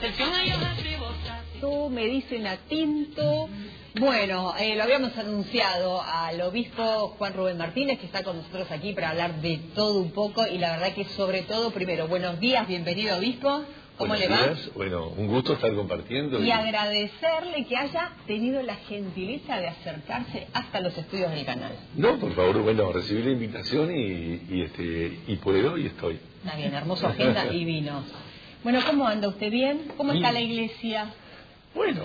Me dicen a Tinto. Bueno, lo habíamos anunciado al obispo Juan Rubén Martínez, que está con nosotros aquí para hablar de todo un poco, y la verdad que sobre todo, primero, buenos días, bienvenido obispo. ¿Cómo le va? Días. Bueno, un gusto estar compartiendo. Y agradecerle que haya tenido la gentileza de acercarse hasta los estudios del canal. No, por favor, bueno, recibí la invitación y puedo y estoy. Está bien, hermosa agenda y vino. Bueno, ¿cómo anda usted? ¿Bien? ¿Cómo está la iglesia? Bueno,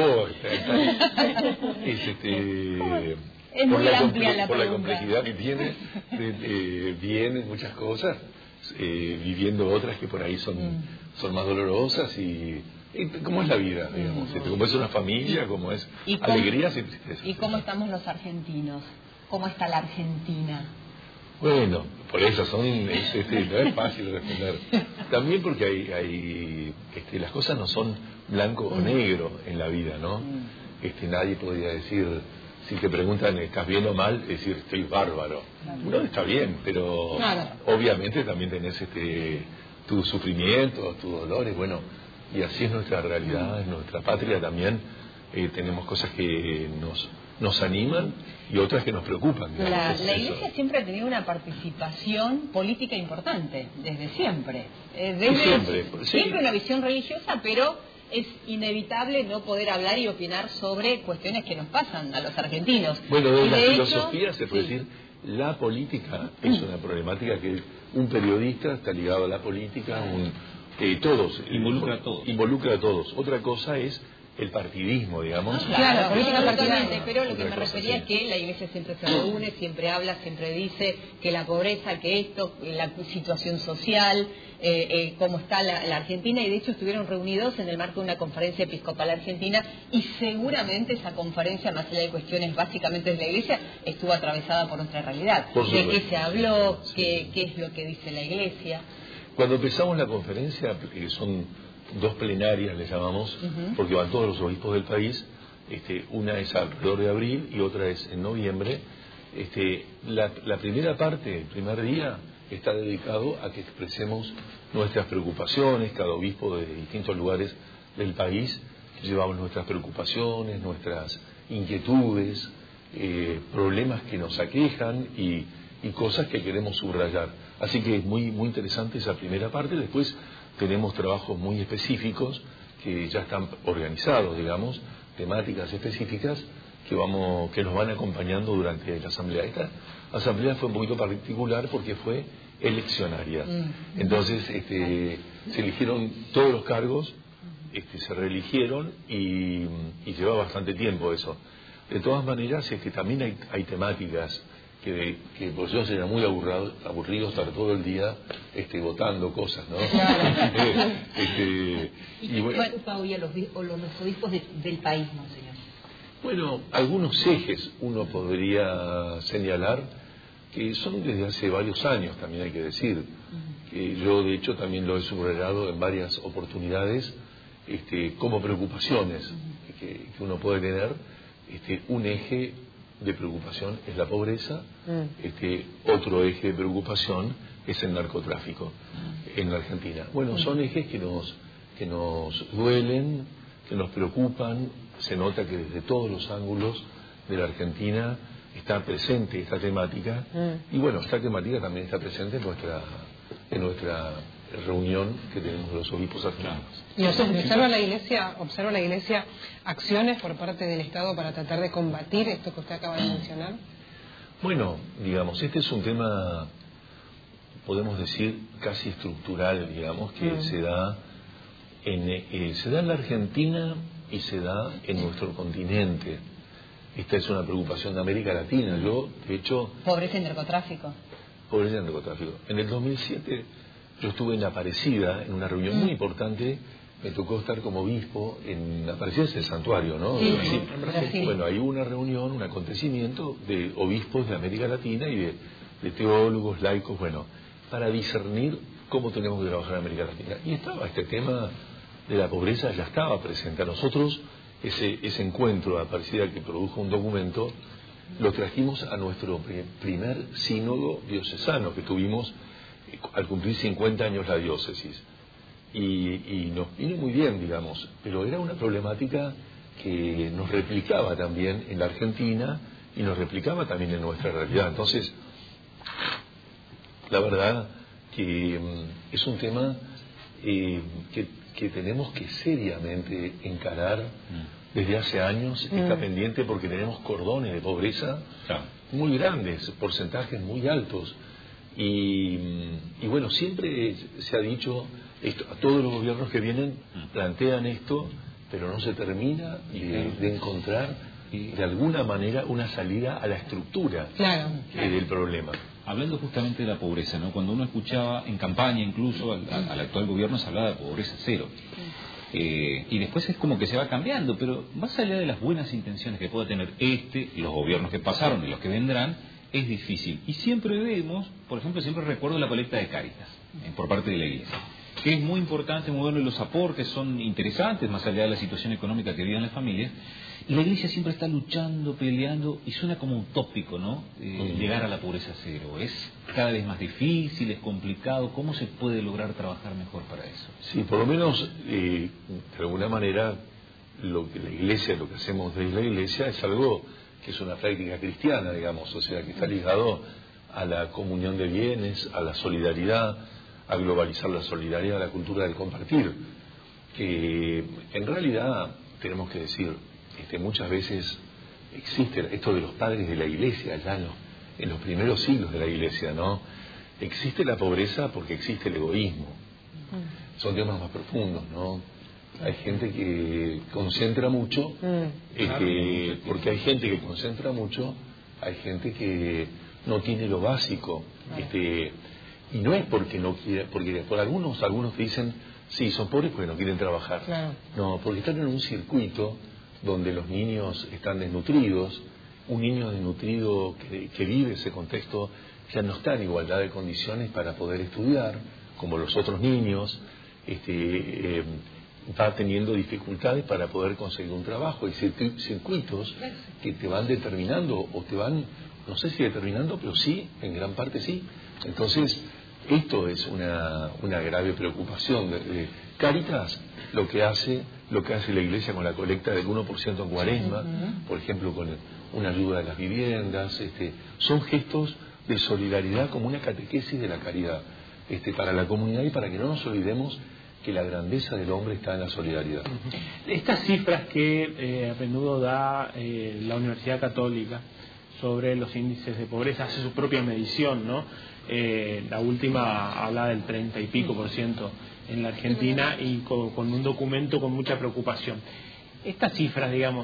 es muy amplia la pregunta. Por la complejidad que tiene, vienen muchas cosas, viviendo otras que por ahí son más dolorosas y cómo es la vida, digamos, como es una familia, como es alegrías y tristezas. ¿Y cómo estamos los argentinos? ¿Cómo está la Argentina? Bueno, por eso no es fácil responder. También porque hay las cosas no son blanco o negro en la vida, ¿no? Nadie podría decir, si te preguntan ¿estás bien o mal? Decir estoy bárbaro. Uno está bien, pero obviamente también tenés tus sufrimientos, tus dolores, bueno, y así es nuestra realidad, en nuestra patria también tenemos cosas que nos animan y otras que nos preocupan. La Iglesia siempre ha tenido una participación política importante, desde siempre. Siempre una visión religiosa, pero es inevitable no poder hablar y opinar sobre cuestiones que nos pasan a los argentinos. Bueno, de la filosofía se puede decir, la política es una problemática que un periodista está ligado a la política, todos. Involucra a todos. Otra cosa es el partidismo, digamos. Claro, política partidaria. Pero lo que me refería es que la Iglesia siempre se reúne, siempre habla, siempre dice que la pobreza, que esto, la situación social, cómo está la Argentina, y de hecho estuvieron reunidos en el marco de una conferencia episcopal argentina, y seguramente esa conferencia, más allá de cuestiones básicamente de la Iglesia, estuvo atravesada por nuestra realidad. ¿De qué se habló? ¿Qué es lo que dice la Iglesia? Cuando empezamos la conferencia, que son 2 plenarias, le llamamos, porque van todos los obispos del país, una es alrededor de abril y otra es en noviembre. La primera parte, el primer día, está dedicado a que expresemos nuestras preocupaciones. Cada obispo de distintos lugares del país llevamos nuestras preocupaciones, nuestras inquietudes, problemas que nos aquejan y cosas que queremos subrayar. Así que es muy, muy interesante esa primera parte. Después tenemos trabajos muy específicos que ya están organizados, digamos, temáticas específicas que nos van acompañando durante la asamblea. Esta asamblea fue un poquito particular porque fue eleccionaria. Entonces se eligieron todos los cargos, se reeligieron y lleva bastante tiempo eso. De todas maneras, también hay temáticas que por yo sería muy aburrido estar todo el día votando cosas, ¿no? ¿Y bueno, qué ocupa hoy a los obispos del país, monseñor? Bueno, algunos ejes uno podría señalar que son desde hace varios años, también hay que decir, que yo de hecho también lo he subrayado en varias oportunidades, como preocupaciones que uno puede tener. Un eje de preocupación es la pobreza, otro eje de preocupación es el narcotráfico en la Argentina. Bueno, son ejes que nos duelen, que nos preocupan. Se nota que desde todos los ángulos de la Argentina está presente esta temática, y bueno, esta temática también está presente en nuestra reunión que tenemos los obispos argentinos. ¿Y observa la Iglesia acciones por parte del Estado para tratar de combatir esto que usted acaba de mencionar? Bueno, digamos, este es un tema, podemos decir, casi estructural, digamos, que se da en la Argentina y se da en nuestro continente. Esta es una preocupación de América Latina. Yo, de hecho... Pobreza y narcotráfico. Pobreza y narcotráfico. En el 2007 yo estuve en Aparecida, en una reunión muy importante. Me tocó estar como obispo en Aparecida, es el santuario, ¿no? Sí, en Brasil. Bueno, hay una reunión, un acontecimiento de obispos de América Latina y de teólogos, laicos, bueno, para discernir cómo tenemos que trabajar en América Latina. Y estaba este tema de la pobreza, ya estaba presente. A nosotros ese encuentro de Aparecida, que produjo un documento, lo trajimos a nuestro primer sínodo diocesano que tuvimos al cumplir 50 años la diócesis. y nos vino muy bien, digamos, pero era una problemática que nos replicaba también en la Argentina y nos replicaba también en nuestra realidad. Entonces, la verdad que es un tema que tenemos que seriamente encarar desde hace años. Está pendiente porque tenemos cordones de pobreza muy grandes, porcentajes muy altos. Y bueno, siempre se ha dicho, esto, a todos los gobiernos que vienen plantean esto, pero no se termina de encontrar de alguna manera una salida a la estructura del problema. Hablando justamente de la pobreza, ¿no? Cuando uno escuchaba en campaña incluso al actual gobierno se hablaba de pobreza cero. Y después es como que se va cambiando, pero más allá de las buenas intenciones que pueda tener los gobiernos que pasaron y los que vendrán, es difícil. Y siempre vemos, por ejemplo, siempre recuerdo la colecta de Cáritas por parte de la Iglesia, que es muy importante, muy bueno, y los aportes son interesantes, más allá de la situación económica que viven las familias. Y la Iglesia siempre está luchando, peleando, y suena como utópico, ¿no? Llegar a la pobreza cero. Es cada vez más difícil, es complicado. ¿Cómo se puede lograr trabajar mejor para eso? Sí, por lo menos, de alguna manera, lo que la Iglesia, lo que hacemos desde la Iglesia es algo que es una práctica cristiana, digamos, o sea, que está ligado a la comunión de bienes, a la solidaridad, a globalizar la solidaridad, a la cultura del compartir, que en realidad tenemos que decir, muchas veces existe esto de los padres de la Iglesia, ya en los primeros siglos de la Iglesia, ¿no? Existe la pobreza porque existe el egoísmo. Son temas más profundos, ¿no? Hay gente que concentra mucho, porque hay gente que concentra mucho, hay gente que no tiene lo básico, y no es porque no quiera, porque por algunos te dicen, sí, son pobres porque no quieren trabajar. No, porque están en un circuito donde los niños están desnutridos. Un niño desnutrido que vive ese contexto ya no está en igualdad de condiciones para poder estudiar, como los otros niños, va teniendo dificultades para poder conseguir un trabajo. Hay circuitos que te van determinando, o te van, no sé si determinando, pero sí, en gran parte sí. Entonces, esto es una grave preocupación. Cáritas lo que hace la Iglesia con la colecta del 1% en Cuaresma, por ejemplo, con una ayuda a las viviendas, son gestos de solidaridad como una catequesis de la caridad, para la comunidad, y para que no nos olvidemos que la grandeza del hombre está en la solidaridad. Estas cifras que a menudo da la Universidad Católica sobre los índices de pobreza, hace su propia medición, ¿no? La última habla del 30 y pico % en la Argentina, y con un documento con mucha preocupación. Estas cifras, digamos,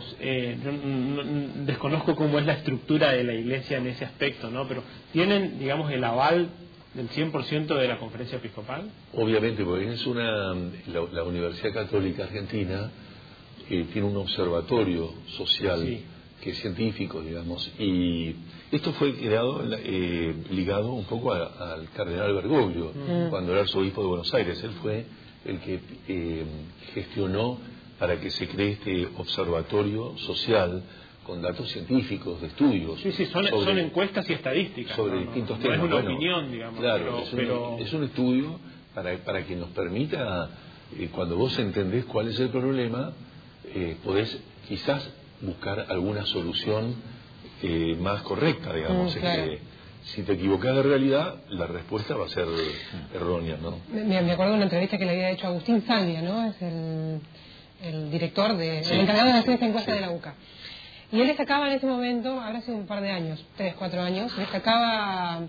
desconozco cómo es la estructura de la Iglesia en ese aspecto, ¿no? Pero ¿tienen, digamos, el aval del 100% de la Conferencia Episcopal? Obviamente, porque la Universidad Católica Argentina tiene un observatorio social que es científico, digamos, y esto fue creado ligado un poco al cardenal Bergoglio, cuando era arzobispo de Buenos Aires. Él fue el que gestionó para que se cree este observatorio social con datos científicos, de estudios. Son encuestas y estadísticas. Sobre distintos temas. No es una opinión, digamos. Claro, es un estudio para que nos permita, cuando vos entendés cuál es el problema, podés quizás buscar alguna solución más correcta, digamos. Si te equivocás de realidad, la respuesta va a ser errónea, ¿no? Me acuerdo de una entrevista que le había hecho Agustín Salvia, ¿no? Es el director, el encargado de hacer esta encuesta de la UCA. Y él destacaba en ese momento, habrá sido un par de años, 3, 4 años, destacaba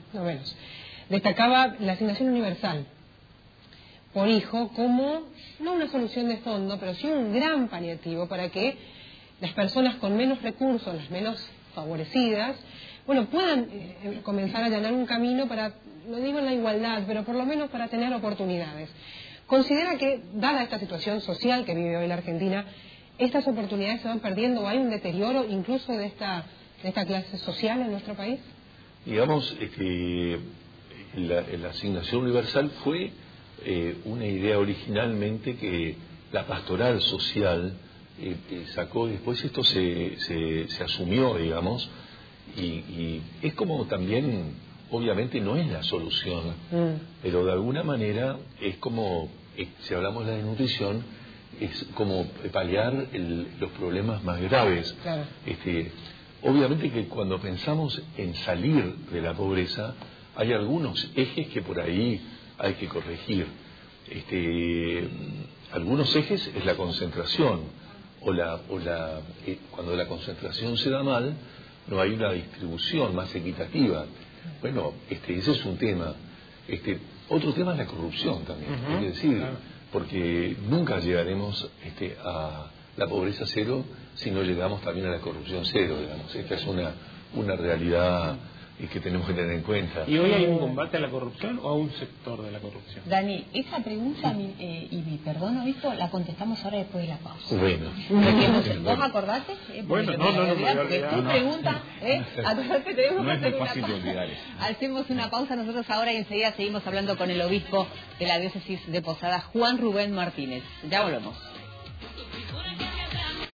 la asignación universal por hijo como, no una solución de fondo, pero sí un gran paliativo para que las personas con menos recursos, las menos favorecidas, puedan comenzar a allanar un camino para, no digo en la igualdad, pero por lo menos para tener oportunidades. ¿Considera que, dada esta situación social que vive hoy la Argentina, estas oportunidades se van perdiendo, o hay un deterioro incluso de esta clase social en nuestro país? Digamos, la asignación universal fue una idea originalmente que la pastoral social sacó, y después esto se asumió, digamos, y es como también, obviamente no es la solución, pero de alguna manera es como si hablamos de la desnutrición, es como paliar los problemas más graves. Claro. Obviamente que cuando pensamos en salir de la pobreza, hay algunos ejes que por ahí hay que corregir. Algunos ejes es la concentración, cuando la concentración se da mal, no hay una distribución más equitativa. Bueno, ese es un tema. Otro tema es la corrupción también, hay que decir, porque nunca llegaremos a la pobreza cero si no llegamos también a la corrupción cero, digamos. Esta es una realidad que tenemos que tener en cuenta. ¿Y hoy hay un combate a la corrupción o a un sector de la corrupción? Dani, esa pregunta, y mi perdón, obispo, la contestamos ahora después de la pausa. Bueno. ¿Vos acordate? Bueno, no, porque tu pregunta, acordate, tenemos no que es muy hacer una fácil de pausa. olvidar eso. Hacemos una pausa nosotros ahora y enseguida seguimos hablando con el obispo de la diócesis de Posadas, Juan Rubén Martínez. Ya volvemos.